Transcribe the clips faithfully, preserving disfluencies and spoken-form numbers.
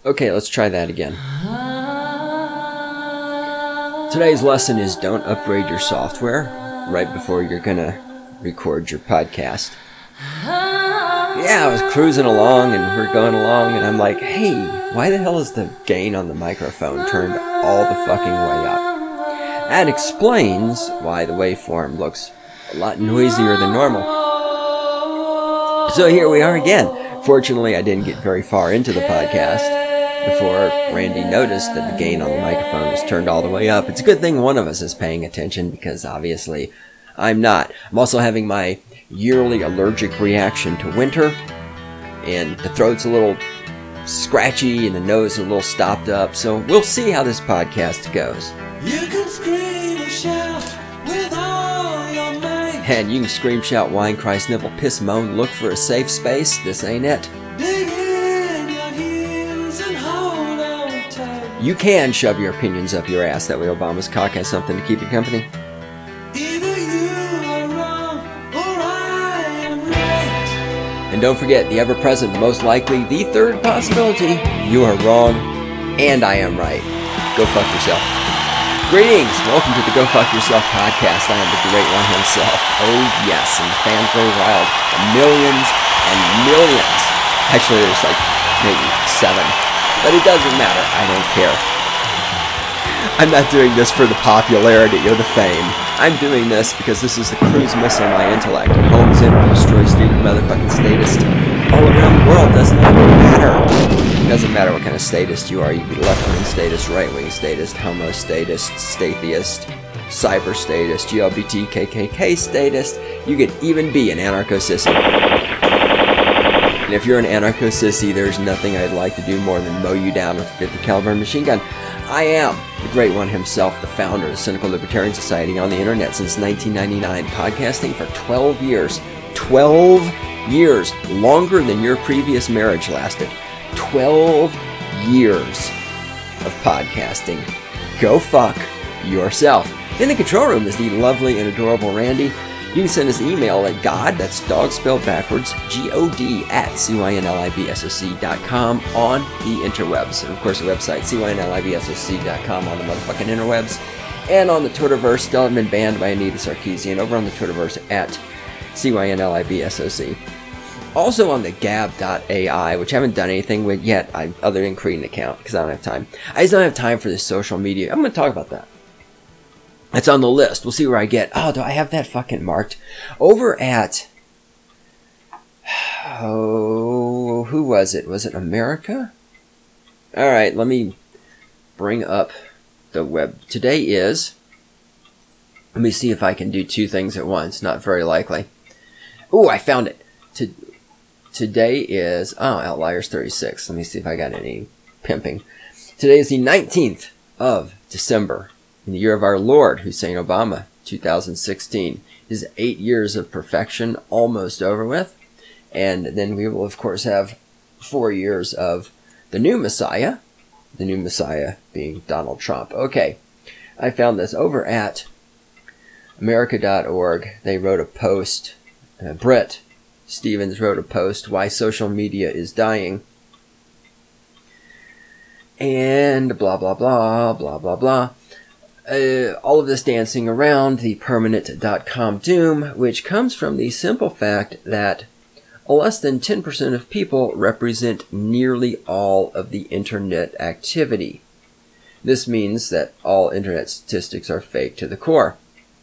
Okay, let's try that again. Today's lesson is don't upgrade your software right before you're gonna record your podcast. Yeah, I was cruising along and we're going along and I'm like, hey, why the hell is the gain on the microphone turned all the fucking way up? That explains why the waveform looks a lot noisier than normal. So here we are again. Fortunately, I didn't get very far into the podcast before Randy noticed that the gain on the microphone was turned all the way up. It's a good thing one of us is paying attention because obviously I'm not. I'm also having my yearly allergic reaction to winter, and the throat's a little scratchy and the nose is a little stopped up, so we'll see how this podcast goes. You can scream and shout with all your might. And you can scream, shout, whine, cry, snivel, piss, moan, look for a safe space. This ain't it. Dig in your heels and hold on tight. You can shove your opinions up your ass. That way Obama's cock has something to keep you company. Either you are wrong or I am right. And don't forget, the ever-present, most likely, the third possibility, you are wrong, and I am right. Go fuck yourself. Greetings! Welcome to the Go Fuck Yourself podcast. I am the great one himself. Oh yes, and the fans go wild. Millions and millions. Actually, there's like maybe seven. But it doesn't matter. I don't care. I'm not doing this for the popularity or the fame. I'm doing this because this is the cruise missile my intellect. It homes in and destroys stupid motherfucking statists all around the world. Doesn't even matter. It doesn't matter what kind of statist you are. You can be left-wing statist, right-wing statist, homo statist, statheist, cyber statist, G L B T, K K K statist. You could even be an anarcho-sissy. And if you're an anarcho-sissy, there's nothing I'd like to do more than mow you down with a fifty caliber machine gun. I am the great one himself, the founder of the Cynical Libertarian Society on the internet since nineteen ninety-nine, podcasting for twelve years. twelve years, longer than your previous marriage lasted. twelve years of podcasting. Go fuck yourself. In the control room is the lovely and adorable Randy. You can send us an email at God, that's dog spelled backwards, G O D, at C Y N L I B S O C dot com on the interwebs. And of course the website, C Y N L I B S O C dot com on the motherfucking interwebs. And on the Twitterverse, still haven't been banned by Anita Sarkeesian, over on the Twitterverse at C Y N L I B S O C. Also on the Gab dot A I, which I haven't done anything with yet, I, other than create an account, because I don't have time. I just don't have time for this social media. I'm going to talk about that. It's on the list. We'll see where I get. Oh, do I have that fucking marked? Over at... Oh, who was it? Was it America? Alright, let me bring up the web. Today is... Let me see if I can do two things at once. Not very likely. Ooh, I found it. To, today is... Oh, Outliers thirty-six. Let me see if I got any pimping. Today is the nineteenth of December. In the year of our Lord, Hussein Obama, two thousand sixteen. His eight years of perfection almost over with. And then we will, of course, have four years of the new Messiah. The new Messiah being Donald Trump. Okay, I found this over at America dot org. They wrote a post. Uh, Brett Stevens wrote a post, Why Social Media is Dying. And blah, blah, blah, blah, blah, blah. Uh, all of this dancing around the permanent dot com doom, which comes from the simple fact that less than ten percent of people represent nearly all of the internet activity. This means that all internet statistics are fake to the core.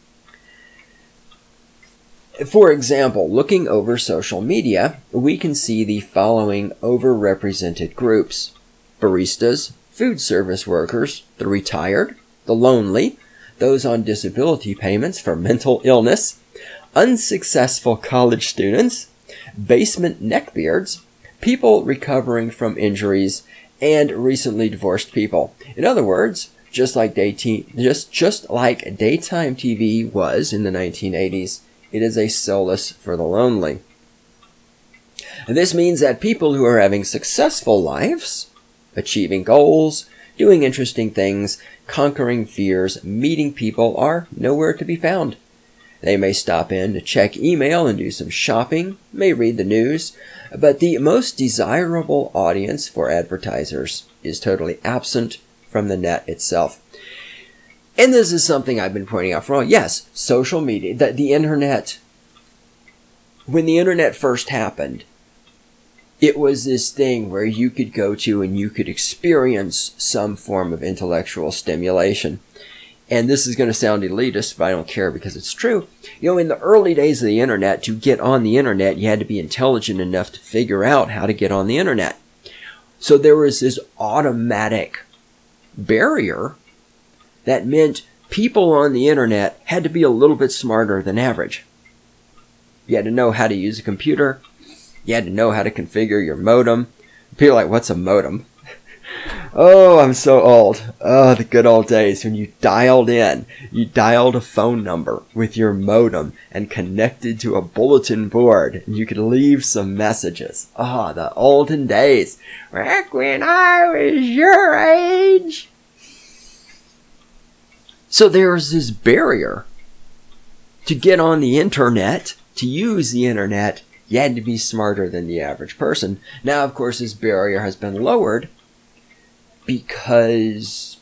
For example, looking over social media, we can see the following overrepresented groups: baristas, food service workers, the retired, the lonely, those on disability payments for mental illness, unsuccessful college students, basement neckbeards, people recovering from injuries, and recently divorced people. In other words, just like day t- just just like daytime T V was in the nineteen eighties, it is a solace for the lonely. This means that people who are having successful lives, achieving goals, doing interesting things, conquering fears, meeting people are nowhere to be found. They may stop in to check email and do some shopping, may read the news, but the most desirable audience for advertisers is totally absent from the net itself. And this is something I've been pointing out for a while. Yes, social media, the, the internet, when the internet first happened, it was this thing where you could go to and you could experience some form of intellectual stimulation. And this is going to sound elitist, but I don't care because it's true. You know, in the early days of the internet, to get on the internet, you had to be intelligent enough to figure out how to get on the internet. So there was this automatic barrier that meant people on the internet had to be a little bit smarter than average. You had to know how to use a computer. You had to know how to configure your modem. People are like, what's a modem? Oh, I'm so old. Oh, the good old days when you dialed in. You dialed a phone number with your modem and connected to a bulletin board. And you could leave some messages. Oh, the olden days. Back when I was your age. So there's this barrier to get on the internet, to use the internet. You had to be smarter than the average person. Now, of course, this barrier has been lowered because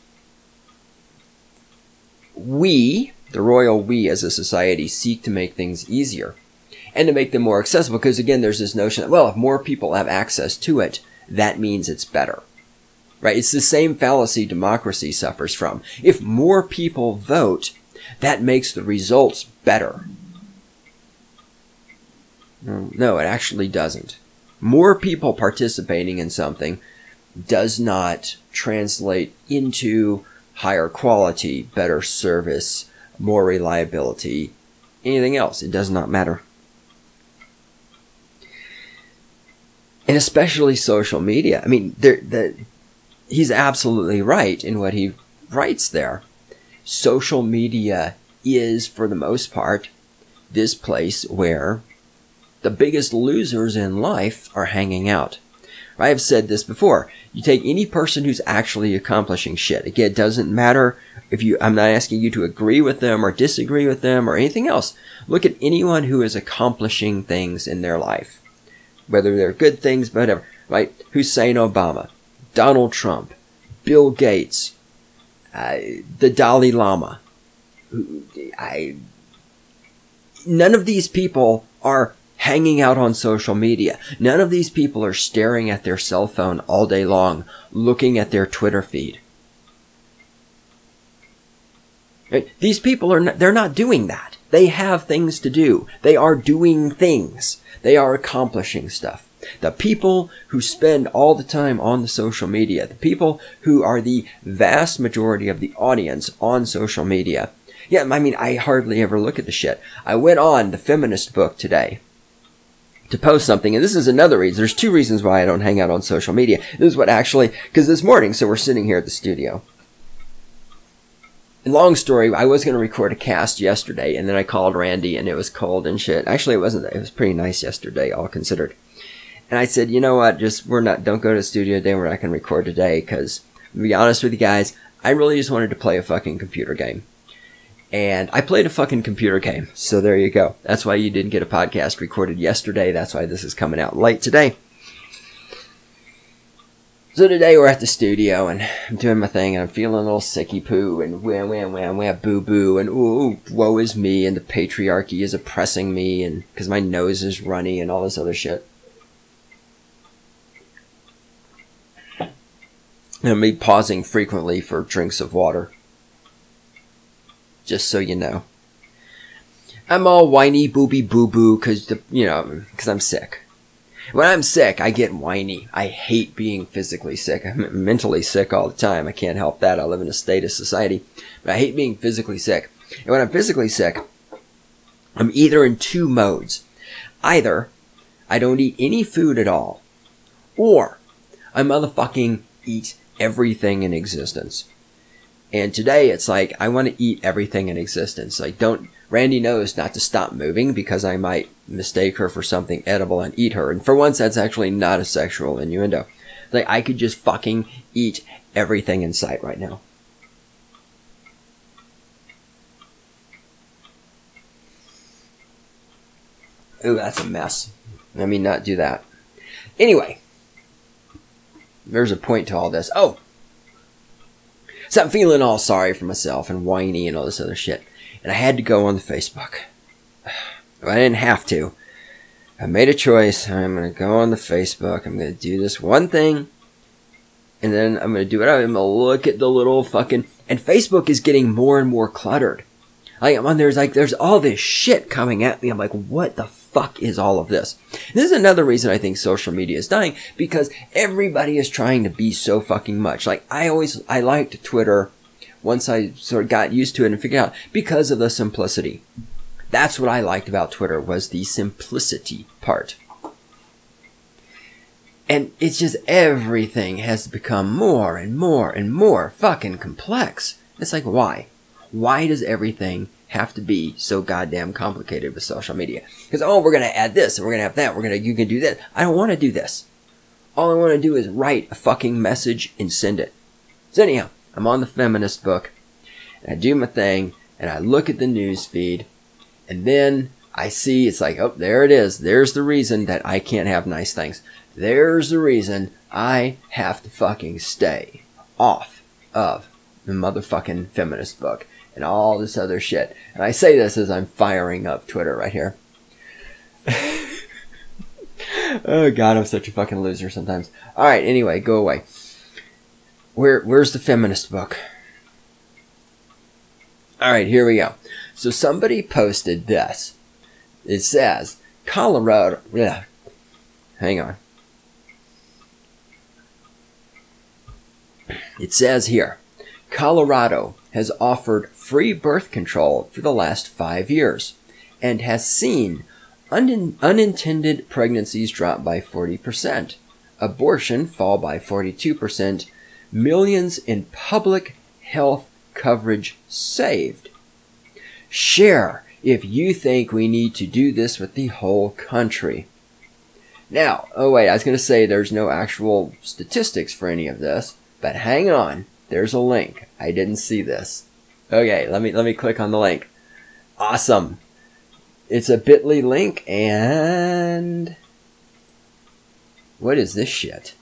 we, the royal we as a society, seek to make things easier and to make them more accessible. Because again, there's this notion that, well, if more people have access to it, that means it's better. Right? It's the same fallacy democracy suffers from. If more people vote, that makes the results better. No, it actually doesn't. More people participating in something does not translate into higher quality, better service, more reliability, anything else. It does not matter. And especially social media. I mean, there, the, he's absolutely right in what he writes there. Social media is, for the most part, this place where the biggest losers in life are hanging out. I have said this before. You take any person who's actually accomplishing shit. Again, it doesn't matter if you, I'm not asking you to agree with them or disagree with them or anything else. Look at anyone who is accomplishing things in their life. Whether they're good things, whatever. Right? Hussein Obama, Donald Trump, Bill Gates, uh, the Dalai Lama. I, none of these people are hanging out on social media. None of these people are staring at their cell phone all day long, looking at their Twitter feed. Right? These people are not, they're not doing that. They have things to do. They are doing things. They are accomplishing stuff. The people who spend all the time on the social media, the people who are the vast majority of the audience on social media. Yeah, I mean, I hardly ever look at the shit. I went on the feminist book today to post something, and this is another reason. There's two reasons why I don't hang out on social media. This is what actually, because this morning, so we're sitting here at the studio. And long story, I was going to record a cast yesterday, and then I called Randy, and it was cold and shit. Actually, it wasn't. It was pretty nice yesterday, all considered. And I said, you know what, just, we're not, don't go to the studio today, we're not going to record today, because, to be honest with you guys, I really just wanted to play a fucking computer game. And I played a fucking computer game. So there you go. That's why you didn't get a podcast recorded yesterday. That's why this is coming out late today. So today we're at the studio and I'm doing my thing and I'm feeling a little sicky poo and wham wham wham wham boo boo and ooh, woe is me and the patriarchy is oppressing me and because my nose is runny and all this other shit. And me pausing frequently for drinks of water. Just so you know. I'm all whiny, booby, boo-boo, because, you know, because I'm sick. When I'm sick, I get whiny. I hate being physically sick. I'm mentally sick all the time. I can't help that. I live in a state of society. But I hate being physically sick. And when I'm physically sick, I'm either in two modes. Either I don't eat any food at all, or I motherfucking eat everything in existence. And today it's like, I want to eat everything in existence. Like, don't, Randy knows not to stop moving because I might mistake her for something edible and eat her. And for once, that's actually not a sexual innuendo. Like, I could just fucking eat everything in sight right now. Ooh, that's a mess. Let me not do that. Anyway, there's a point to all this. Oh, so I'm feeling all sorry for myself and whiny and all this other shit. And I had to go on the Facebook. I didn't have to. I made a choice. I'm going to go on the Facebook. I'm going to do this one thing. And then I'm going to do it. I'm going to look at the little fucking... And Facebook is getting more and more cluttered. Like, I'm on there's like, there's all this shit coming at me. I'm like, what the fuck is all of this? This is another reason I think social media is dying, because everybody is trying to be so fucking much. Like, I always, I liked Twitter once I sort of got used to it and figured out, because of the simplicity. That's what I liked about Twitter, was the simplicity part. And it's just everything has become more and more and more fucking complex. It's like, why? Why does everything have to be so goddamn complicated with social media? Because, oh, we're going to add this, and we're going to have that, we're going to, you can do that. I don't want to do this. All I want to do is write a fucking message and send it. So anyhow, I'm on the feminist book, and I do my thing, and I look at the news feed, and then I see, it's like, oh, there it is. There's the reason that I can't have nice things. There's the reason I have to fucking stay off of the motherfucking feminist book and all this other shit. And I say this as I'm firing up Twitter right here. Oh God, I'm such a fucking loser sometimes. Alright, anyway, go away. Where, where's the feminist book? Alright, here we go. So somebody posted this. It says, Colorado... Yeah, hang on. It says here, Colorado has offered free birth control for the last five years and has seen un- unintended pregnancies drop by forty percent, abortion fall by forty-two percent, millions in public health coverage saved. Share if you think we need to do this with the whole country. Now, oh wait, I was going to say there's no actual statistics for any of this, but hang on. There's a link. I didn't see this. Okay, let me let me click on the link. Awesome. It's a bit dot l y link, and what is this shit?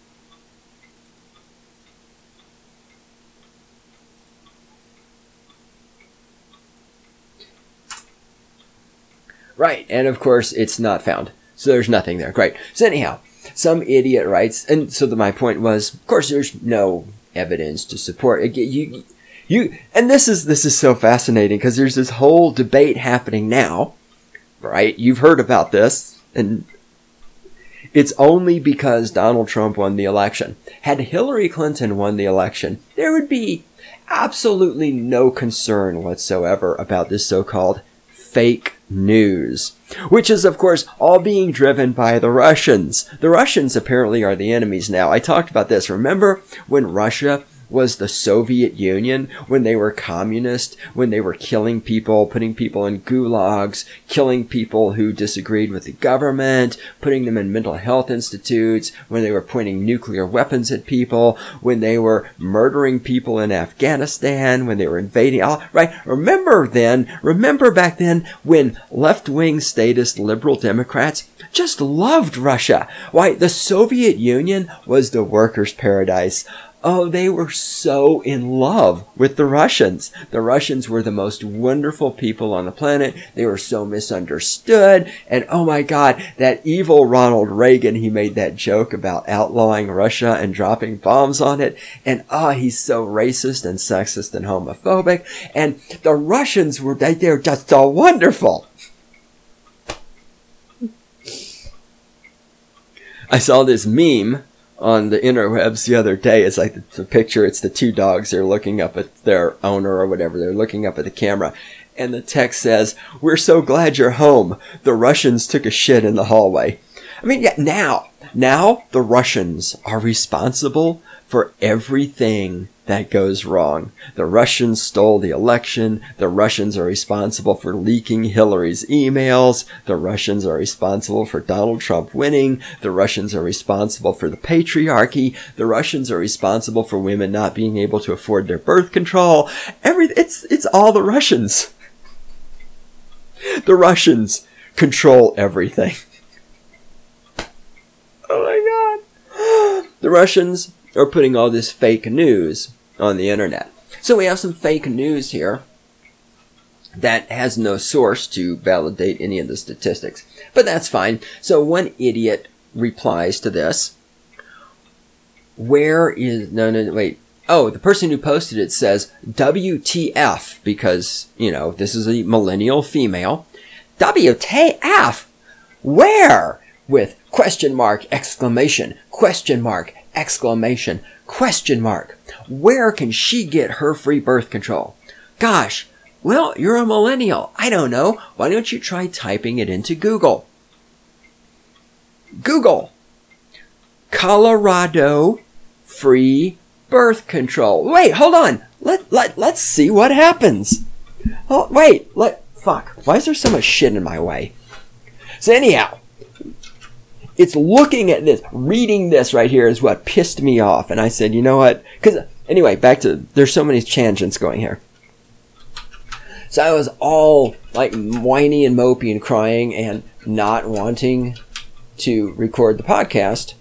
Right, and of course it's not found. So there's nothing there. Great. So anyhow, some idiot writes, and so the, my point was, of course there's no evidence to support it. You, you, and this is this is so fascinating because there's this whole debate happening now, right? You've heard about this, and it's only because Donald Trump won the election. Had Hillary Clinton won the election, there would be absolutely no concern whatsoever about this so-called fake news, which is, of course, all being driven by the Russians. The Russians apparently are the enemies now. I talked about this. Remember when Russia was the Soviet Union, when they were communist, when they were killing people, putting people in gulags, killing people who disagreed with the government, putting them in mental health institutes, when they were pointing nuclear weapons at people, when they were murdering people in Afghanistan, when they were invading, all right? Remember then, remember back then when left-wing statist liberal Democrats just loved Russia. Why, the Soviet Union was the workers' paradise. Oh, they were so in love with the Russians. The Russians were the most wonderful people on the planet. They were so misunderstood. And oh my God, that evil Ronald Reagan, he made that joke about outlawing Russia and dropping bombs on it. And oh, he's so racist and sexist and homophobic. And the Russians were, they, they're just so wonderful. I saw this meme on the interwebs the other day. It's like the, the picture, it's the two dogs, they're looking up at their owner or whatever, they're looking up at the camera, and the text says, "We're so glad you're home. The Russians took a shit in the hallway." I mean, yeah, now, now the Russians are responsible for everything that goes wrong. The Russians stole the election. The Russians are responsible for leaking Hillary's emails. The Russians are responsible for Donald Trump winning. The Russians are responsible for the patriarchy. The Russians are responsible for women not being able to afford their birth control. Every, it's, it's all the Russians. The Russians control everything. Oh my god. The Russians are putting all this fake news on the internet. So we have some fake news here that has no source to validate any of the statistics. But that's fine. So one idiot replies to this. Where is... No, no, wait. Oh, the person who posted it says W T F because, you know, this is a millennial female. W T F? Where? With question mark, exclamation, question mark, exclamation, question mark. Where can she get her free birth control? Gosh, well, you're a millennial. I don't know. Why don't you try typing it into Google? Google. Colorado free birth control. Wait, hold on. Let, let, let's see what happens. Oh, wait, let, fuck. Why is there so much shit in my way? So anyhow, it's looking at this, reading this right here is what pissed me off. And I said, you know what? Because, anyway, back to, there's so many tangents going here. So I was all, like, whiny and mopey and crying and not wanting to record the podcast.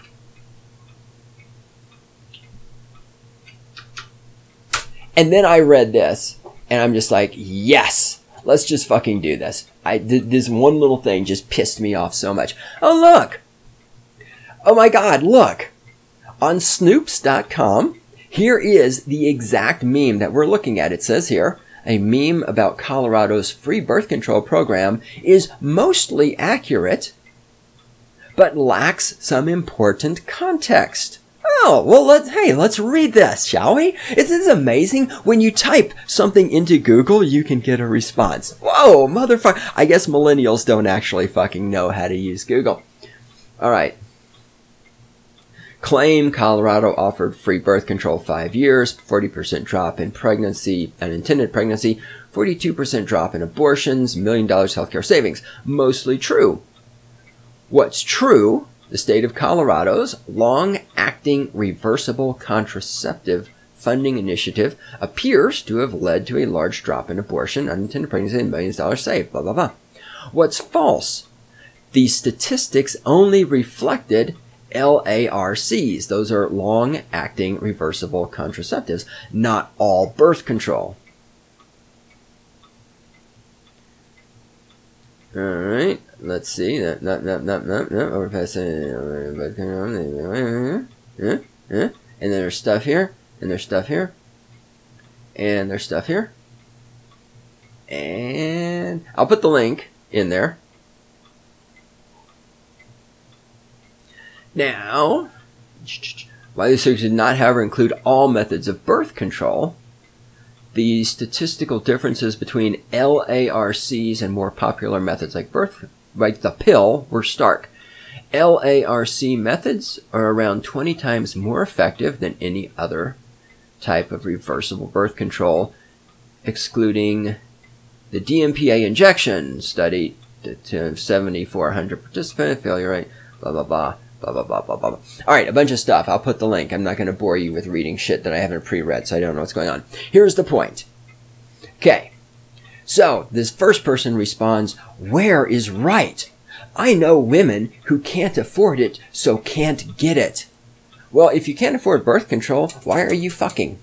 And then I read this, and I'm just like, yes, let's just fucking do this. I did this one little thing just pissed me off so much. Oh, look. Oh my God, look. On Snoops dot com, here is the exact meme that we're looking at. It says here, a meme about Colorado's free birth control program is mostly accurate, but lacks some important context. Oh, well, let's, hey, let's read this, shall we? It's, it's amazing. When you type something into Google, you can get a response. Whoa, motherfucker. I guess millennials don't actually fucking know how to use Google. All right. Claim Colorado offered free birth control five years, forty percent drop in pregnancy, unintended pregnancy, forty-two percent drop in abortions, million dollars healthcare savings. Mostly true. What's true? The state of Colorado's long-acting reversible contraceptive funding initiative appears to have led to a large drop in abortion, unintended pregnancy, and millions of dollars saved, blah, blah, blah. What's false? The statistics only reflected L A R Cs. Those are long-acting reversible contraceptives, not all birth control. All right, let's see. No, no, no, no, no, no. Overpassing. And then there's stuff here, and there's stuff here, and there's stuff here. And I'll put the link in there. Now, while the research did not, however, include all methods of birth control, the statistical differences between L A R Cs and more popular methods like birth, like the pill, were stark. L A R C methods are around twenty times more effective than any other type of reversible birth control, excluding the D M P A injection study to seven thousand four hundred participant failure rate, blah, blah, blah. Blah, blah, blah, blah, blah. All right, a bunch of stuff. I'll put the link. I'm not going to bore you with reading shit that I haven't pre-read, so I don't know what's going on. Here's the point. Okay, so this first person responds, where is right? I know women who can't afford it, so can't get it. Well, if you can't afford birth control, why are you fucking?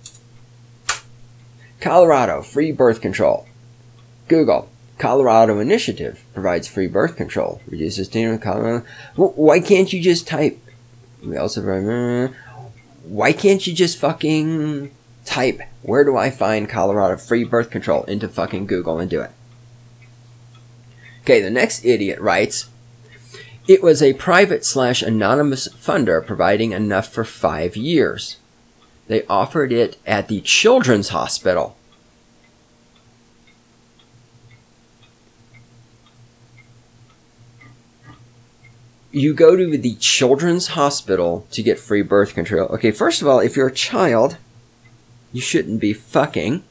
Colorado, free birth control. Google. Colorado initiative provides free birth control. Reduces teen Colorado. Why can't you just type? We also. Why can't you just fucking type? Where do I find Colorado free birth control into fucking Google and do it? Okay, the next idiot writes, it was a private slash anonymous funder providing enough for five years. They offered it at the Children's Hospital. You go to the Children's Hospital to get free birth control. Okay, first of all, if you're a child, you shouldn't be fucking.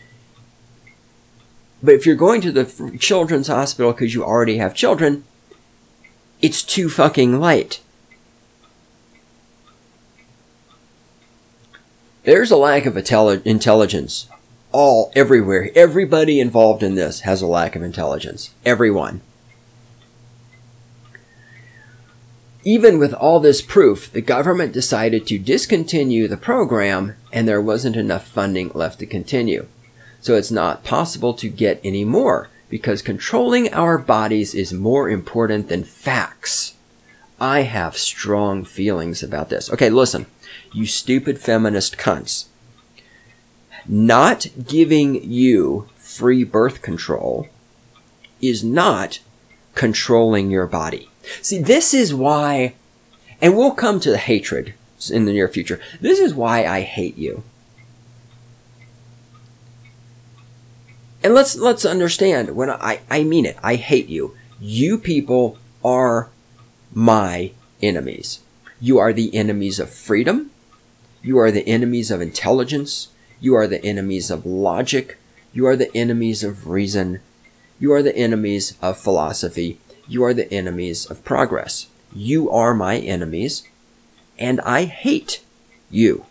But if you're going to the Children's Hospital because you already have children, it's too fucking late. There's a lack of intelli- intelligence all everywhere. Everybody involved in this has a lack of intelligence. Everyone. Even with all this proof, the government decided to discontinue the program, and there wasn't enough funding left to continue. So it's not possible to get any more, because controlling our bodies is more important than facts. I have strong feelings about this. Okay, listen, you stupid feminist cunts. Not giving you free birth control is not controlling your body. See, this is why, and we'll come to the hatred in the near future. This is why I hate you. And let's let's understand, when I, I mean it, I hate you. You people are my enemies. You are the enemies of freedom. You are the enemies of intelligence. You are the enemies of logic. You are the enemies of reason. You are the enemies of philosophy. You are the enemies of progress. You are my enemies, and I hate you.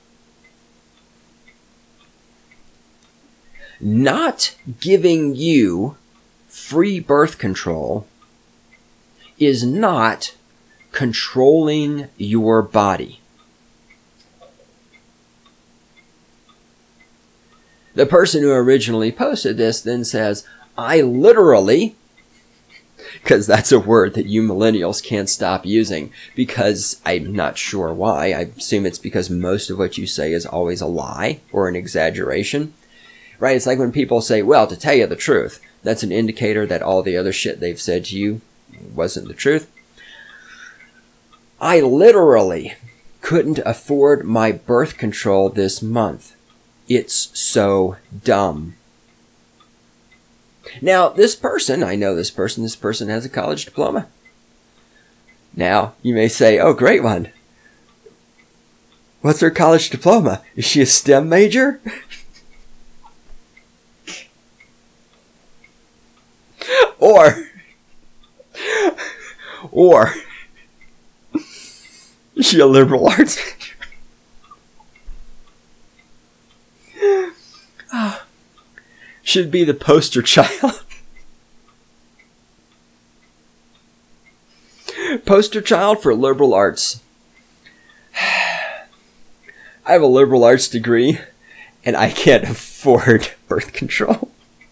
Not giving you free birth control is not controlling your body. The person who originally posted this then says, I literally, because that's a word that you millennials can't stop using, because I'm not sure why. I assume it's because most of what you say is always a lie or an exaggeration. Right? It's like when people say, well, to tell you the truth, that's an indicator that all the other shit they've said to you wasn't the truth. I literally couldn't afford my birth control this month. It's so dumb. Now, this person, I know this person, this person has a college diploma. Now, you may say, oh, great one. What's her college diploma? Is she a STEM major? Or, or, is she a liberal arts major? Should be the poster child. Poster child for liberal arts. I have a liberal arts degree, and I can't afford birth control.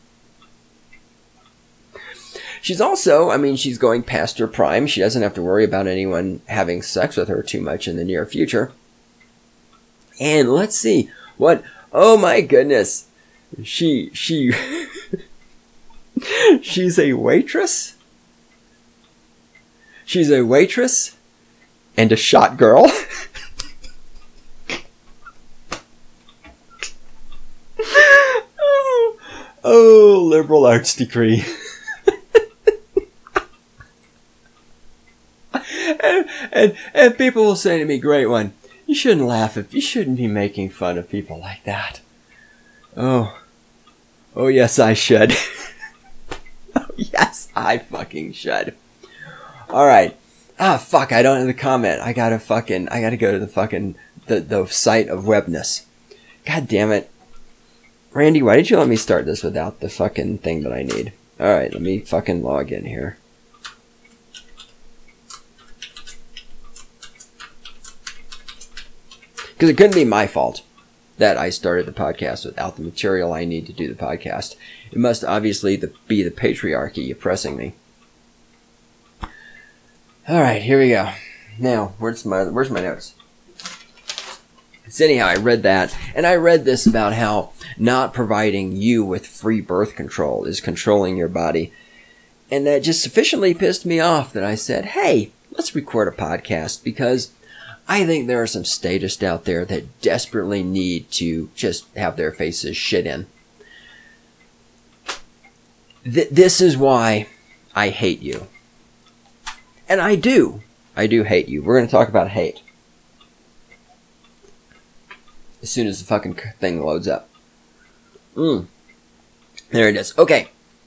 She's also, I mean, she's going past her prime. She doesn't have to worry about anyone having sex with her too much in the near future. And let's see what, oh my goodness. She, she, she's a waitress. She's a waitress and a shot girl. oh, oh, liberal arts degree. And, and and people will say to me, great one, you shouldn't laugh if you shouldn't be making fun of people like that. Oh. Oh yes I should. Oh yes I fucking should. Alright. Ah fuck, I don't have the comment. I gotta fucking I gotta go to the fucking the, the site of Webness. God damn it. Randy, why did you let me start this without the fucking thing that I need? Alright, let me fucking log in here. Because it couldn't be my fault that I started the podcast without the material I need to do the podcast. It must obviously the, be the patriarchy oppressing me. Alright, here we go. Now, where's my where's my notes? So anyhow, I read that, and I read this about how not providing you with free birth control is controlling your body. And that just sufficiently pissed me off that I said, hey, let's record a podcast, because I think there are some statists out there that desperately need to just have their faces shit in. Th- this is why I hate you. And I do. I do hate you. We're going to talk about hate as soon as the fucking thing loads up. Mm. There it is. Okay.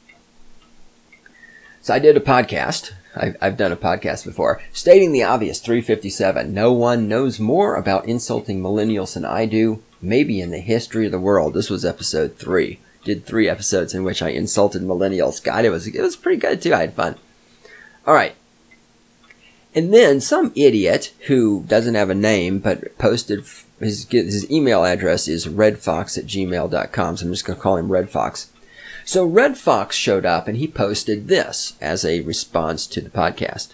So I did a podcast. I've, I've done a podcast before, stating the obvious. Three fifty-seven. No one knows more about insulting millennials than I do, maybe in the history of the world. This was episode three. Did three episodes in which I insulted millennials. God, it was it was pretty good too. I had fun. All right. And then some idiot who doesn't have a name but posted his, his email address is redfox at gmail dot com. So I'm just going to call him Red Fox. So Red Fox showed up and he posted this as a response to the podcast.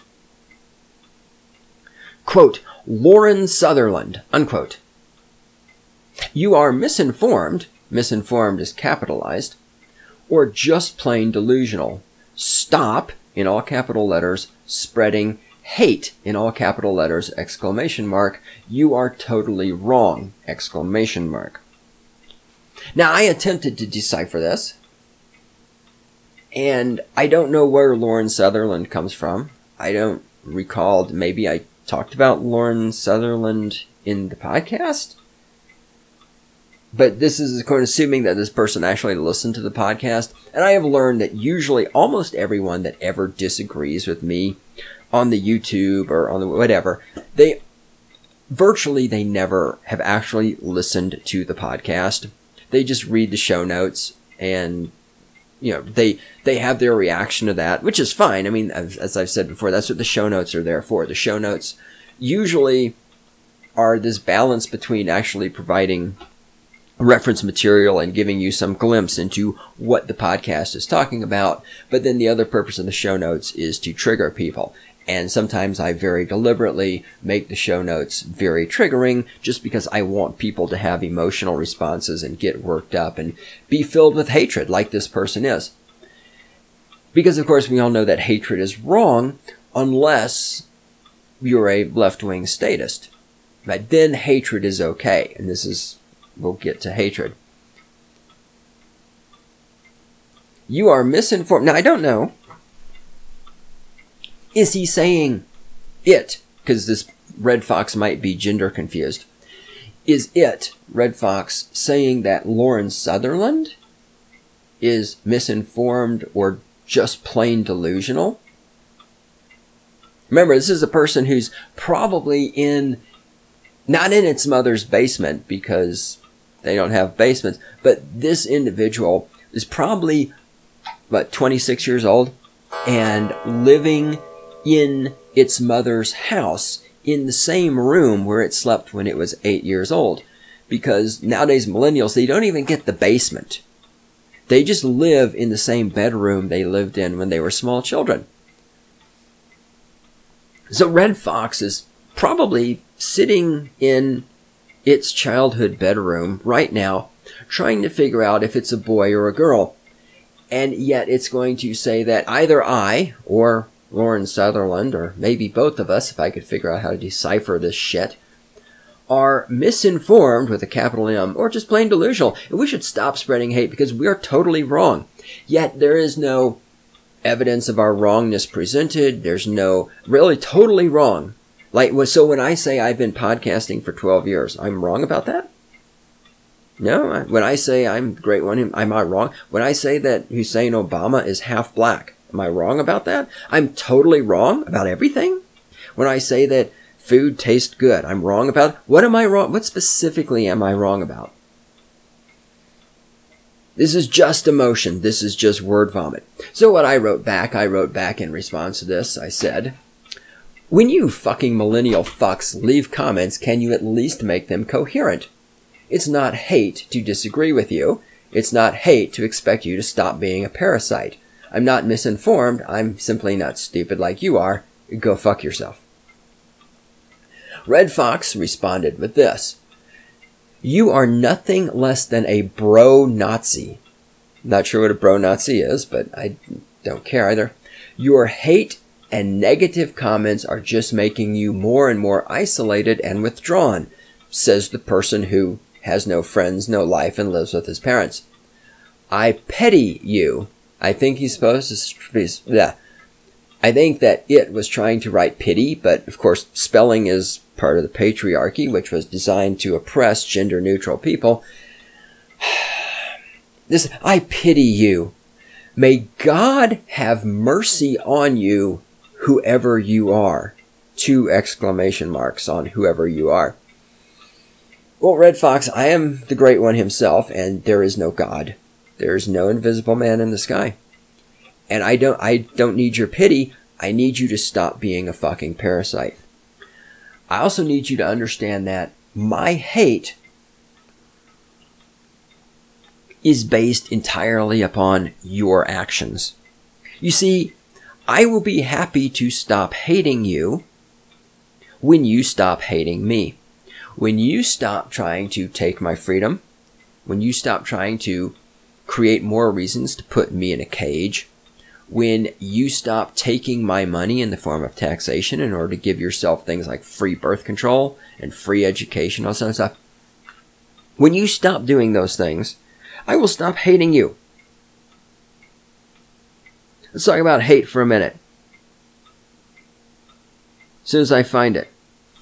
Quote, Lauren Sutherland, unquote. You are misinformed, misinformed is capitalized, or just plain delusional. Stop, in all capital letters, spreading hate, in all capital letters, exclamation mark. You are totally wrong, exclamation mark. Now, I attempted to decipher this, and I don't know where Lauren Sutherland comes from. I don't recall, maybe I talked about Lauren Sutherland in the podcast? But this is assuming that this person actually listened to the podcast. And I have learned that usually almost everyone that ever disagrees with me on the YouTube or on the whatever, they virtually they never have actually listened to the podcast. They just read the show notes and, you know, they they have their reaction to that, which is fine. I mean, as, as I've said before, that's what the show notes are there for. The show notes usually are this balance between actually providing reference material and giving you some glimpse into what the podcast is talking about. But then the other purpose of the show notes is to trigger people. And sometimes I very deliberately make the show notes very triggering just because I want people to have emotional responses and get worked up and be filled with hatred like this person is. Because, of course, we all know that hatred is wrong unless you're a left-wing statist. Right? Then hatred is okay. And this is, we'll get to hatred. You are misinformed. Now, I don't know. Is he saying it? Because this Red Fox might be gender confused. Is it, Red Fox, saying that Lauren Sutherland is misinformed or just plain delusional? Remember, this is a person who's probably in, not in its mother's basement because they don't have basements, but this individual is probably, what, twenty-six years old and living in its mother's house in the same room where it slept when it was eight years old. Because nowadays millennials, they don't even get the basement. They just live in the same bedroom they lived in when they were small children. So Red Fox is probably sitting in its childhood bedroom right now, trying to figure out if it's a boy or a girl. And yet it's going to say that either I, or Lauren Sutherland, or maybe both of us, if I could figure out how to decipher this shit, are misinformed with a capital M, or just plain delusional. And we should stop spreading hate because we are totally wrong. Yet there is no evidence of our wrongness presented. There's no, really totally wrong. Like, so when I say I've been podcasting for twelve years, I'm wrong about that? No. When I say I'm the great one, am I wrong? When I say that Hussein Obama is half black, am I wrong about that? I'm totally wrong about everything? When I say that food tastes good, I'm wrong about, what am I wrong? What specifically am I wrong about? This is just emotion. This is just word vomit. So what I wrote back, I wrote back in response to this. I said, when you fucking millennial fucks leave comments, can you at least make them coherent? It's not hate to disagree with you. It's not hate to expect you to stop being a parasite. I'm not misinformed. I'm simply not stupid like you are. Go fuck yourself. Red Fox responded with this. You are nothing less than a bro-Nazi. Not sure what a bro-Nazi is, but I don't care either. Your hate and negative comments are just making you more and more isolated and withdrawn, says the person who has no friends, no life, and lives with his parents. I pity you. I think he's supposed to be, yeah. I think that it was trying to write pity, but of course spelling is part of the patriarchy, which was designed to oppress gender-neutral people. This, I pity you. May God have mercy on you, whoever you are. Two exclamation marks on whoever you are. Well, Red Fox, I am the Great One himself, and there is no God. There is no invisible man in the sky. And I don't I don't need your pity. I need you to stop being a fucking parasite. I also need you to understand that my hate is based entirely upon your actions. You see, I will be happy to stop hating you when you stop hating me. When you stop trying to take my freedom, when you stop trying to create more reasons to put me in a cage, when you stop taking my money in the form of taxation in order to give yourself things like free birth control and free education, all that of stuff. When you stop doing those things, I will stop hating you. Let's talk about hate for a minute. As soon as I find it.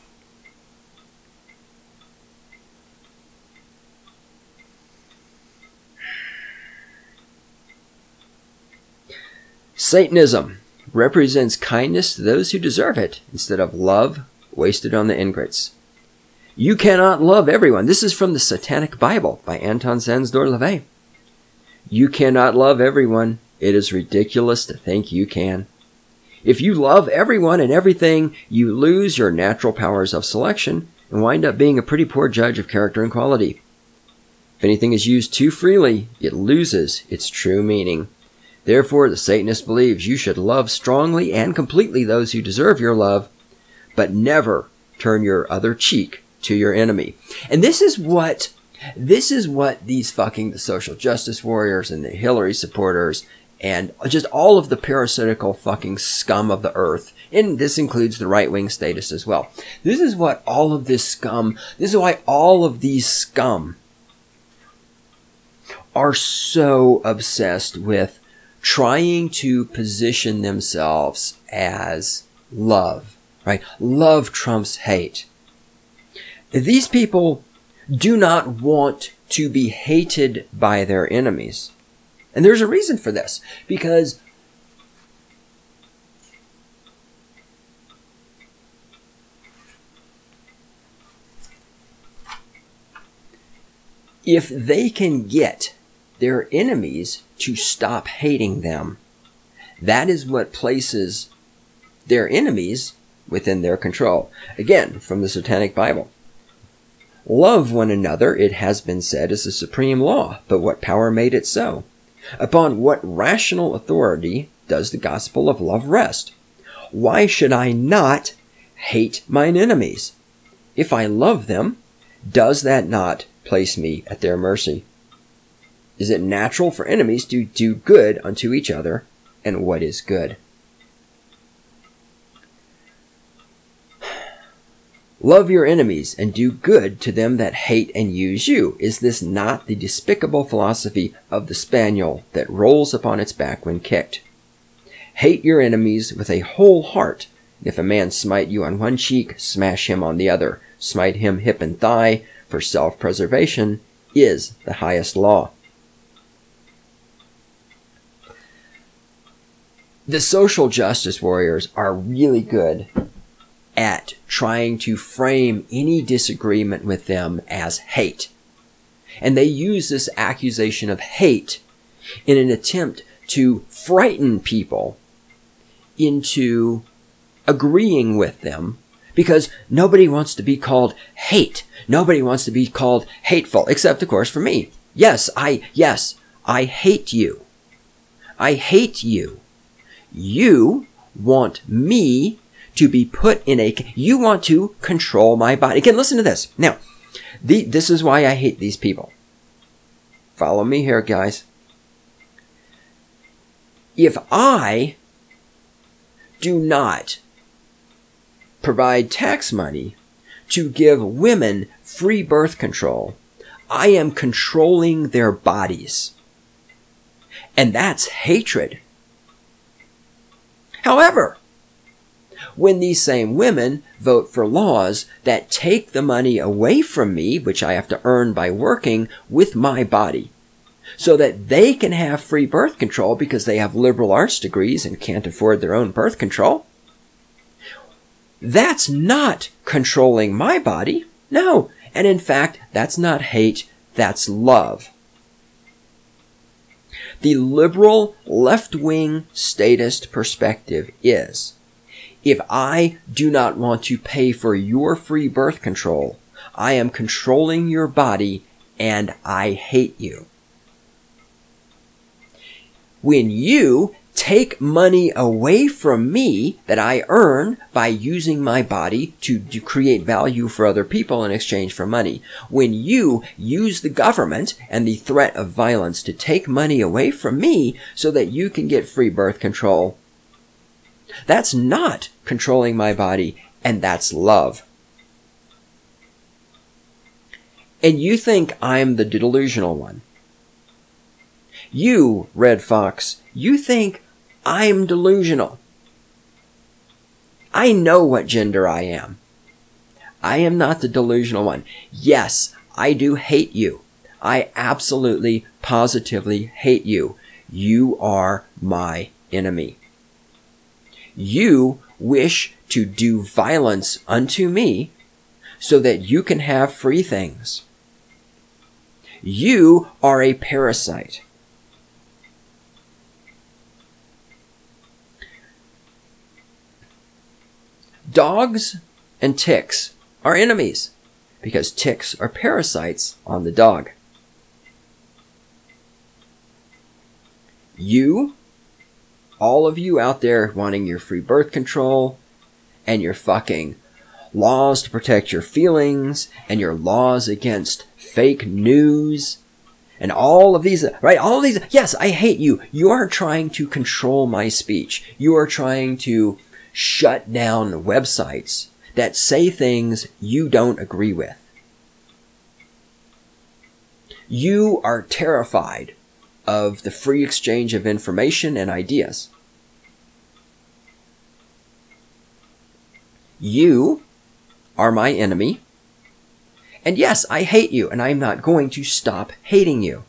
Satanism represents kindness to those who deserve it instead of love wasted on the ingrates. You cannot love everyone. This is from the Satanic Bible by Anton Sandsdor LaVey. You cannot love everyone. It is ridiculous to think you can. If you love everyone and everything, you lose your natural powers of selection and wind up being a pretty poor judge of character and quality. If anything is used too freely, it loses its true meaning. Therefore, the Satanist believes you should love strongly and completely those who deserve your love, but never turn your other cheek to your enemy. And this is what, this is what these fucking the social justice warriors and the Hillary supporters and just all of the parasitical fucking scum of the earth, and this includes the right-wing statists as well. This is what all of this scum, this is why all of these scum are so obsessed with trying to position themselves as love, right? Love trumps hate. These people do not want to be hated by their enemies. And there's a reason for this, because if they can get their enemies to stop hating them, that is what places their enemies within their control. Again, from the Satanic Bible. Love one another, it has been said, is the supreme law, but what power made it so? Upon what rational authority does the gospel of love rest? Why should I not hate mine enemies? If I love them, does that not place me at their mercy? Is it natural for enemies to do good unto each other? And what is good? Love your enemies and do good to them that hate and use you. Is this not the despicable philosophy of the spaniel that rolls upon its back when kicked? Hate your enemies with a whole heart. If a man smite you on one cheek, smash him on the other. Smite him hip and thigh, for self-preservation is the highest law. The social justice warriors are really good at trying to frame any disagreement with them as hate. And they use this accusation of hate in an attempt to frighten people into agreeing with them, because nobody wants to be called hate. Nobody wants to be called hateful, except, of course, for me. Yes, I, yes, I hate you. I hate you. You want me to be put in a... You want to control my body. Again, listen to this. Now, the, this is why I hate these people. Follow me here, guys. If I do not provide tax money to give women free birth control, I am controlling their bodies. And that's hatred. However, when these same women vote for laws that take the money away from me, which I have to earn by working with my body, so that they can have free birth control because they have liberal arts degrees and can't afford their own birth control, that's not controlling my body. No. And in fact, that's not hate, that's love. The liberal left-wing statist perspective is, if I do not want to pay for your free birth control, I am controlling your body and I hate you. When you take money away from me that I earn by using my body to, to create value for other people in exchange for money, when you use the government and the threat of violence to take money away from me so that you can get free birth control, that's not controlling my body, and that's love. And you think I'm the delusional one. You, Red Fox, you think I'm delusional. I know what gender I am. I am not the delusional one. Yes, I do hate you. I absolutely, positively hate you. You are my enemy. You wish to do violence unto me so that you can have free things. You are a parasite. Dogs and ticks are enemies because ticks are parasites on the dog. You, all of you out there wanting your free birth control and your fucking laws to protect your feelings and your laws against fake news and all of these, right? All of these, yes, I hate you. You are trying to control my speech. You are trying to shut down websites that say things you don't agree with. You are terrified of the free exchange of information and ideas. You are my enemy. And yes, I hate you, and I'm not going to stop hating you.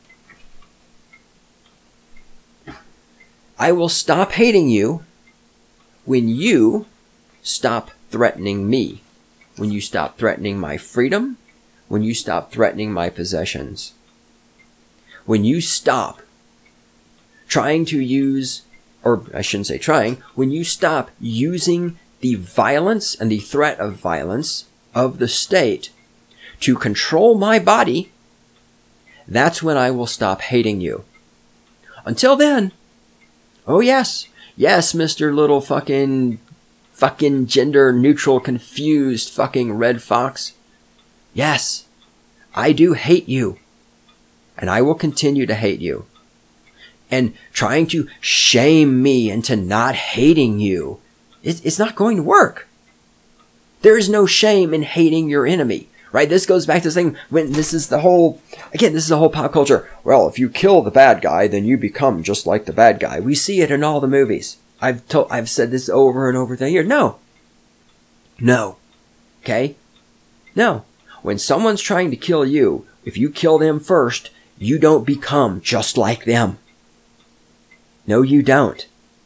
I will stop hating you when you stop threatening me, when you stop threatening my freedom, when you stop threatening my possessions, when you stop trying to use, or I shouldn't say trying, when you stop using the violence and the threat of violence of the state to control my body, that's when I will stop hating you. Until then, oh yes, yes, Mister Little fucking, fucking gender neutral confused fucking Red Fox. Yes, I do hate you. And I will continue to hate you. And trying to shame me into not hating you, it's not going to work. There is no shame in hating your enemy. Right? This goes back to this thing when this is the whole, again, this is the whole pop culture. Well, if you kill the bad guy, then you become just like the bad guy. We see it in all the movies. I've told, I've said this over and over here. No. No. Okay? No. When someone's trying to kill you, if you kill them first, you don't become just like them. No, you don't.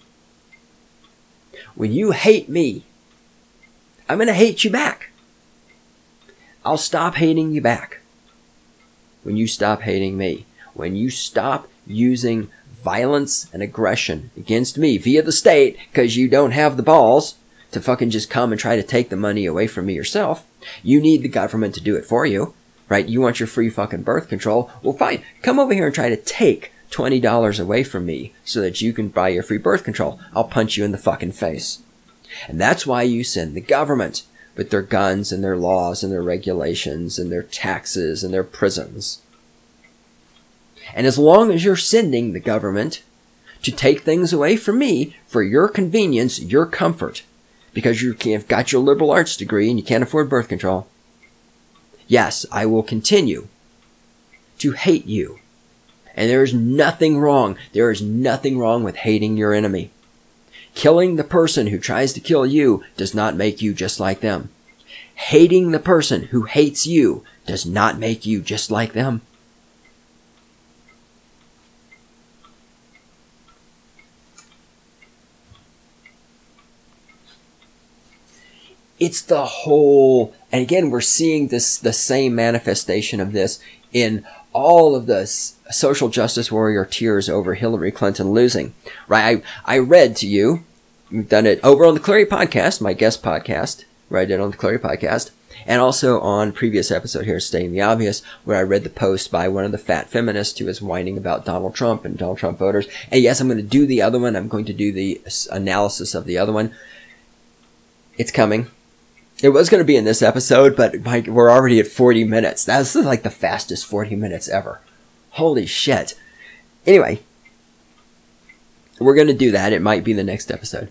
When you hate me, I'm going to hate you back. I'll stop hating you back when you stop hating me. When you stop using violence and aggression against me via the state because you don't have the balls to fucking just come and try to take the money away from me yourself. You need the government to do it for you, right? You want your free fucking birth control. Well, fine. Come over here and try to take twenty dollars away from me so that you can buy your free birth control. I'll punch you in the fucking face. And that's why you send the government with their guns and their laws and their regulations and their taxes and their prisons. And as long as you're sending the government to take things away from me for your convenience, your comfort, because you've got your liberal arts degree and you can't afford birth control, yes, I will continue to hate you. And there is nothing wrong. There is nothing wrong with hating your enemy. Killing the person who tries to kill you does not make you just like them. Hating the person who hates you does not make you just like them. It's the whole, and again, we're seeing this, the same manifestation of this in all of the s- social justice warrior tears over Hillary Clinton losing, right? I, I read to you, we've done it over on the Clary podcast, my guest podcast, where I did on the Clary podcast, and also on previous episode here, Stating the Obvious, where I read the post by one of the fat feminists who was whining about Donald Trump and Donald Trump voters. And yes, I'm going to do the other one. I'm going to do the analysis of the other one. It's coming. It was going to be in this episode, but Mike, we're already at forty minutes. That's like the fastest forty minutes ever. Holy shit. Anyway, we're going to do that. It might be the next episode.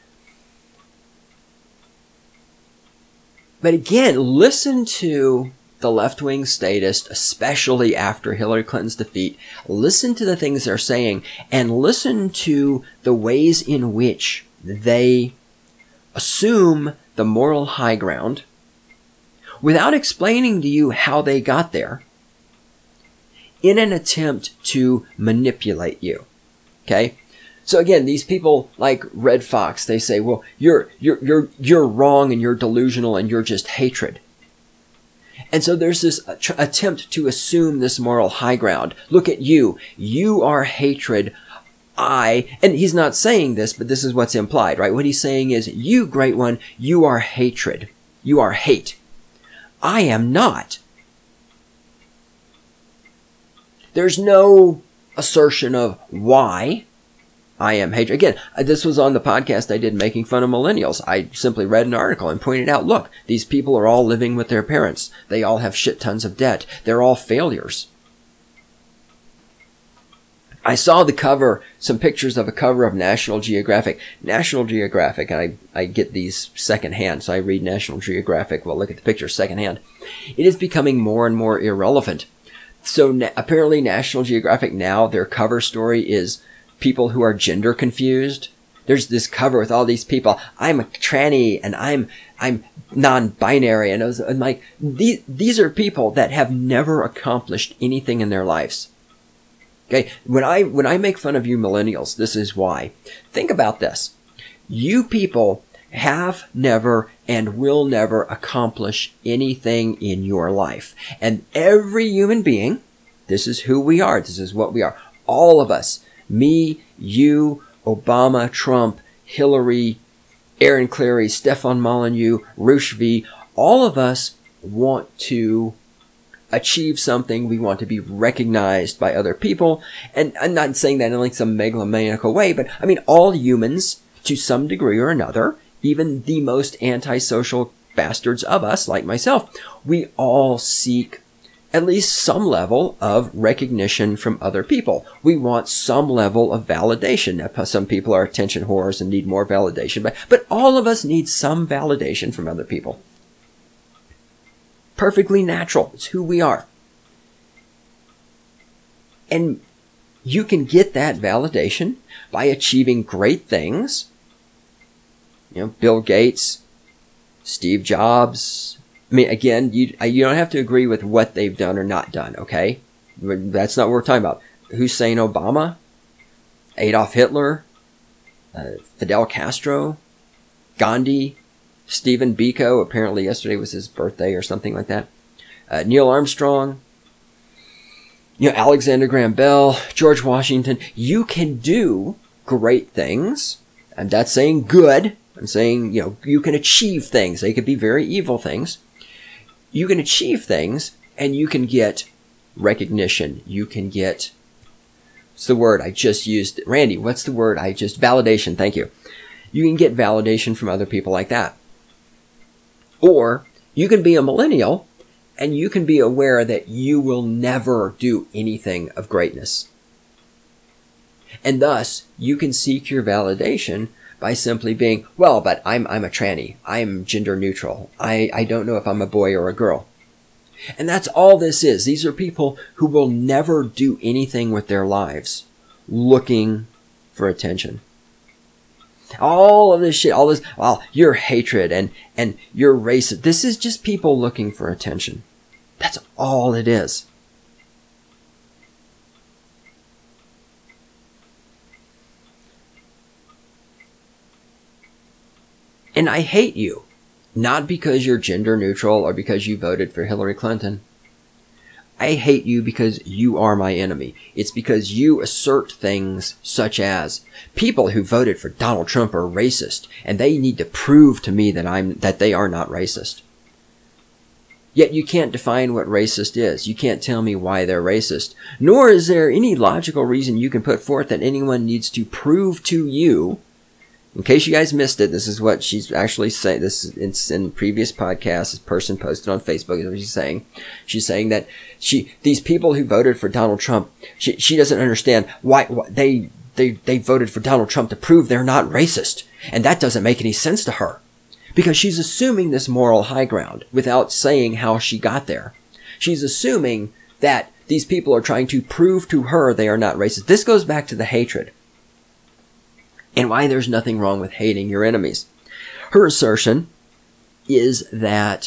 But again, listen to the left-wing statist, especially after Hillary Clinton's defeat. Listen to the things they're saying, and listen to the ways in which they assume the moral high ground without explaining to you how they got there in an attempt to manipulate you. Okay? So again, these people like Red Fox, they say, well, you're you're you're you're wrong and you're delusional and you're just hatred. And so there's this tr- attempt to assume this moral high ground. Look at you. You are hatred. I, and he's not saying this, but this is what's implied, right? What he's saying is, you, great one, you are hatred. You are hate. I am not. There's no assertion of why I am hatred. Again, this was on the podcast I did making fun of millennials. I simply read an article and pointed out, look, these people are all living with their parents. They all have shit tons of debt. They're all failures. I saw the cover, some pictures of a cover of National Geographic. National Geographic, and I, I get these secondhand, so I read National Geographic. Well, look at the pictures secondhand. It is becoming more and more irrelevant. So na- apparently National Geographic now, their cover story is people who are gender confused. There's this cover with all these people. I'm a tranny and I'm I'm non-binary. And I was I'm like, these, these are people that have never accomplished anything in their lives. Okay, when I when I make fun of you millennials, this is why. Think about this. You people have never and will never accomplish anything in your life. And every human being, this is who we are. This is what we are. All of us, me, you, Obama, Trump, Hillary, Aaron Clarey, Stefan Molyneux, Rushvi, all of us want to achieve something. We want to be recognized by other people. And I'm not saying that in like some megalomaniacal way, but I mean, all humans, to some degree or another, even the most antisocial bastards of us, like myself, we all seek at least some level of recognition from other people. We want some level of validation. Now, some people are attention whores and need more validation, but, but all of us need some validation from other people. Perfectly natural. It's who we are. And you can get that validation by achieving great things. You know, Bill Gates, Steve Jobs. I mean, again, you you don't have to agree with what they've done or not done, okay? That's not what we're talking about. Hussein Obama, Adolf Hitler, uh, Fidel Castro, Gandhi, Stephen Biko, apparently yesterday was his birthday or something like that. Uh, Neil Armstrong, you know, Alexander Graham Bell, George Washington. You can do great things. I'm not saying good. I'm saying, you know, you can achieve things. They could be very evil things. You can achieve things and you can get recognition. You can get, what's the word I just used? Randy, what's the word I just, validation. Thank you. You can get validation from other people like that. Or you can be a millennial and you can be aware that you will never do anything of greatness. And thus, you can seek your validation by simply being, well, but I'm I'm a tranny. I'm gender neutral. I, I don't know if I'm a boy or a girl. And that's all this is. These are people who will never do anything with their lives looking for attention. All of this shit, all this, well, your hatred and, and your racist. This is just people looking for attention. That's all it is. And I hate you, not because you're gender neutral or because you voted for Hillary Clinton. I hate you because you are my enemy. It's because you assert things such as people who voted for Donald Trump are racist, and they need to prove to me that I'm that they are not racist. Yet you can't define what racist is. You can't tell me why they're racist. Nor is there any logical reason you can put forth that anyone needs to prove to you. In case you guys missed it, this is what she's actually saying. This is in previous podcasts. This person posted on Facebook is what she's saying. She's saying that she, these people who voted for Donald Trump, she, she doesn't understand why, why they, they, they voted for Donald Trump to prove they're not racist. And that doesn't make any sense to her. Because she's assuming this moral high ground without saying how she got there. She's assuming that these people are trying to prove to her they are not racist. This goes back to the hatred. And why there's nothing wrong with hating your enemies. Her assertion is that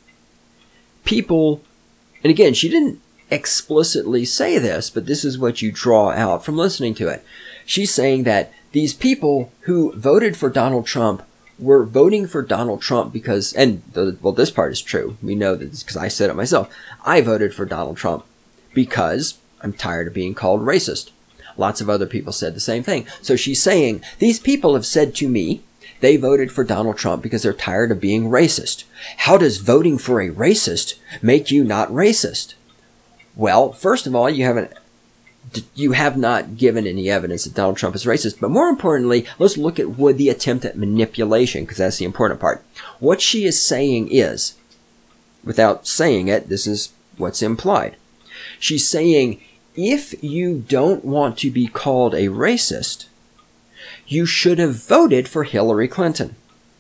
people, and again, she didn't explicitly say this, but this is what you draw out from listening to it. She's saying that these people who voted for Donald Trump were voting for Donald Trump because, and the, well, this part is true. We know this because I said it myself. I voted for Donald Trump because I'm tired of being called racist. Lots of other people said the same thing. So she's saying, these people have said to me, they voted for Donald Trump because they're tired of being racist. How does voting for a racist make you not racist? Well, first of all, you haven't, you have not given any evidence that Donald Trump is racist. But more importantly, let's look at what the attempt at manipulation, because that's the important part. What she is saying is, without saying it, this is what's implied. She's saying, if you don't want to be called a racist, you should have voted for Hillary Clinton.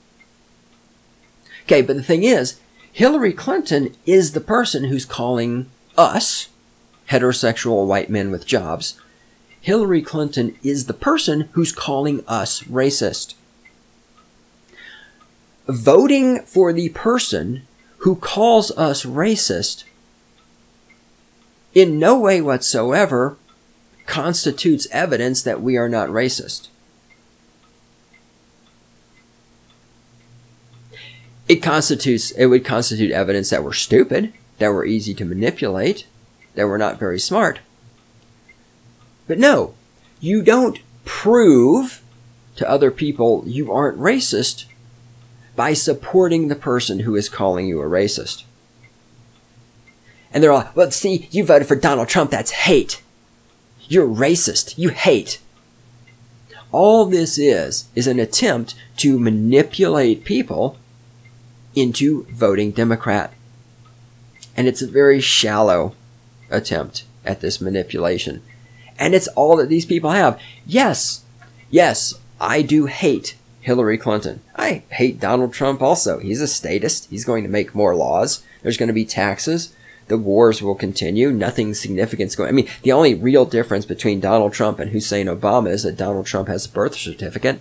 Okay, but the thing is, Hillary Clinton is the person who's calling us, heterosexual white men with jobs, Hillary Clinton is the person who's calling us racist. Voting for the person who calls us racist in no way whatsoever constitutes evidence that we are not racist. It constitutes, it would constitute evidence that we're stupid, that we're easy to manipulate, that we're not very smart. But no, you don't prove to other people you aren't racist by supporting the person who is calling you a racist. And they're all, well, see, you voted for Donald Trump, that's hate. You're racist, you hate. All this is, is an attempt to manipulate people into voting Democrat. And it's a very shallow attempt at this manipulation. And it's all that these people have. Yes, yes, I do hate Hillary Clinton. I hate Donald Trump also. He's a statist. He's going to make more laws. There's going to be taxes. The wars will continue. Nothing significant's going. I mean, the only real difference between Donald Trump and Hussein Obama is that Donald Trump has a birth certificate.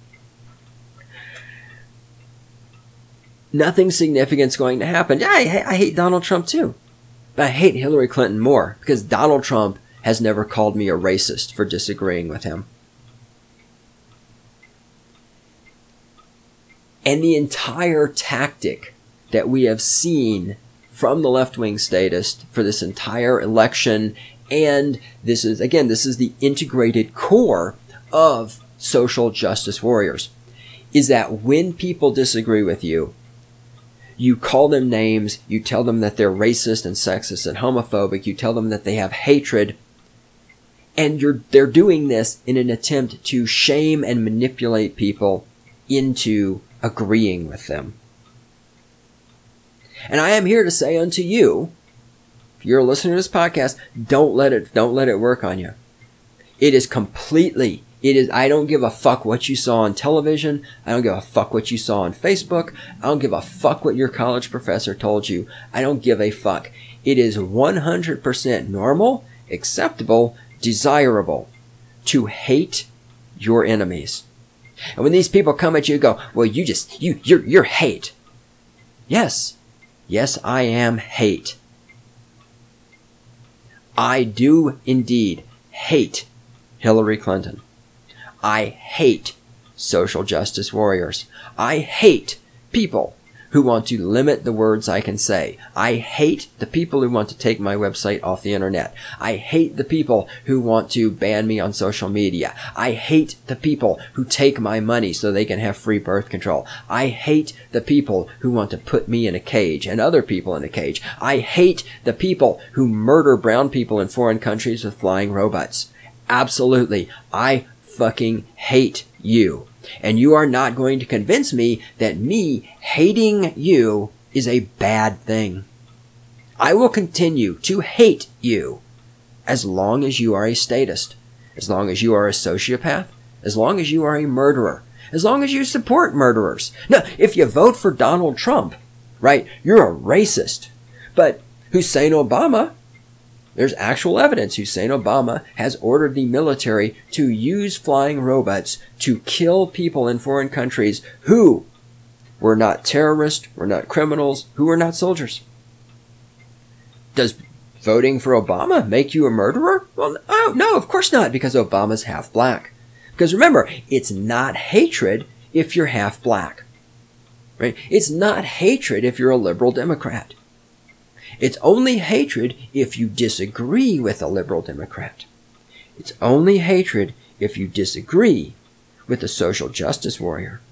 Nothing significant's going to happen. Yeah, I, I hate Donald Trump too. But I hate Hillary Clinton more because Donald Trump has never called me a racist for disagreeing with him. And the entire tactic that we have seen from the left-wing statist for this entire election, and this is, again, this is the integrated core of social justice warriors, is that when people disagree with you, you call them names, you tell them that they're racist and sexist and homophobic, you tell them that they have hatred, and you're they're doing this in an attempt to shame and manipulate people into agreeing with them. And I am here to say unto you, if you're listening to this podcast, don't let it don't let it work on you. It is completely It is, I don't give a fuck what you saw on television. I don't give a fuck what you saw on Facebook. I don't give a fuck what your college professor told you. I don't give a fuck. It is one hundred percent normal, acceptable, desirable to hate your enemies. And when these people come at you and go, well, you just, you, you're, you're hate. Yes. Yes, I am hate. I do indeed hate Hillary Clinton. I hate social justice warriors. I hate people who want to limit the words I can say. I hate the people who want to take my website off the internet. I hate the people who want to ban me on social media. I hate the people who take my money so they can have free birth control. I hate the people who want to put me in a cage and other people in a cage. I hate the people who murder brown people in foreign countries with flying robots. Absolutely. I fucking hate you. And you are not going to convince me that me hating you is a bad thing. I will continue to hate you as long as you are a statist, as long as you are a sociopath, as long as you are a murderer, as long as you support murderers. Now, if you vote for Donald Trump, right, you're a racist. But Hussein Obama, there's actual evidence. Hussein Obama has ordered the military to use flying robots to kill people in foreign countries who were not terrorists, were not criminals, who were not soldiers. Does voting for Obama make you a murderer? Well, oh, no, of course not, because Obama's half black. Because remember, it's not hatred if you're half black. Right? It's not hatred if you're a liberal Democrat. It's only hatred if you disagree with a liberal Democrat. It's only hatred if you disagree with a social justice warrior.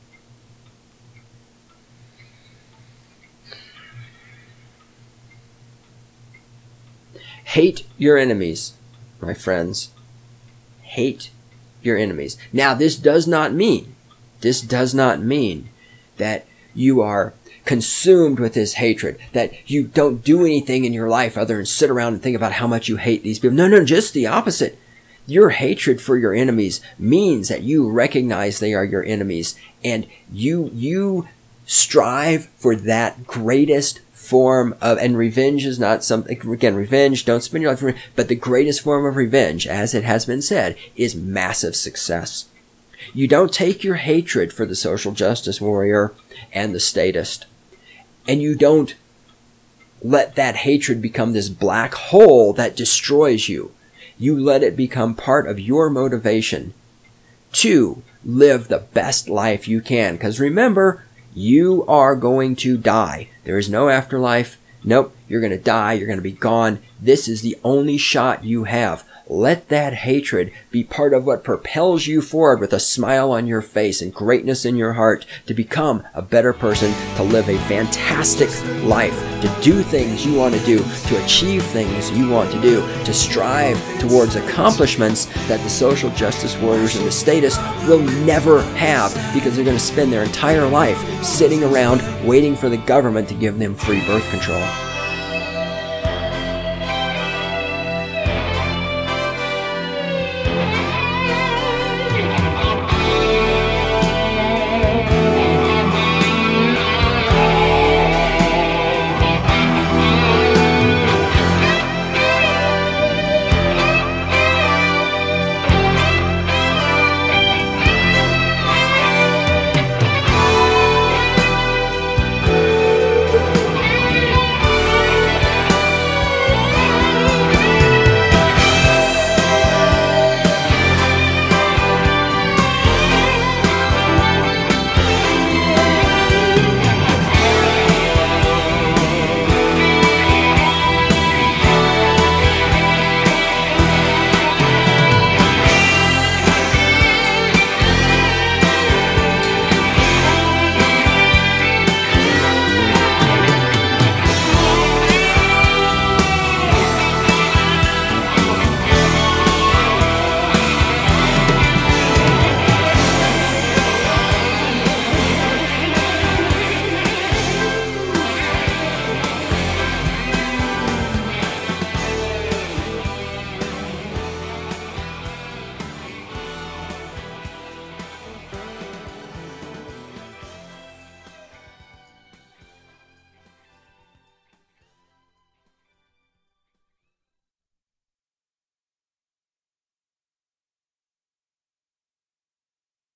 Hate your enemies, my friends. Hate your enemies. Now, this does not mean, this does not mean that you are consumed with this hatred, that you don't do anything in your life other than sit around and think about how much you hate these people. No, no, just the opposite. Your hatred for your enemies means that you recognize they are your enemies, and you you strive for that greatest form of, and revenge is not something, again, revenge, don't spend your life, for, but the greatest form of revenge, as it has been said, is massive success. You don't take your hatred for the social justice warrior and the statist, and you don't let that hatred become this black hole that destroys you. You let it become part of your motivation to live the best life you can. Because remember, you are going to die. There is no afterlife. Nope, you're going to die. You're going to be gone. This is the only shot you have. Let that hatred be part of what propels you forward with a smile on your face and greatness in your heart to become a better person, to live a fantastic life, to do things you want to do, to achieve things you want to do, to strive towards accomplishments that the social justice warriors and the statists will never have, because they're going to spend their entire life sitting around waiting for the government to give them free birth control.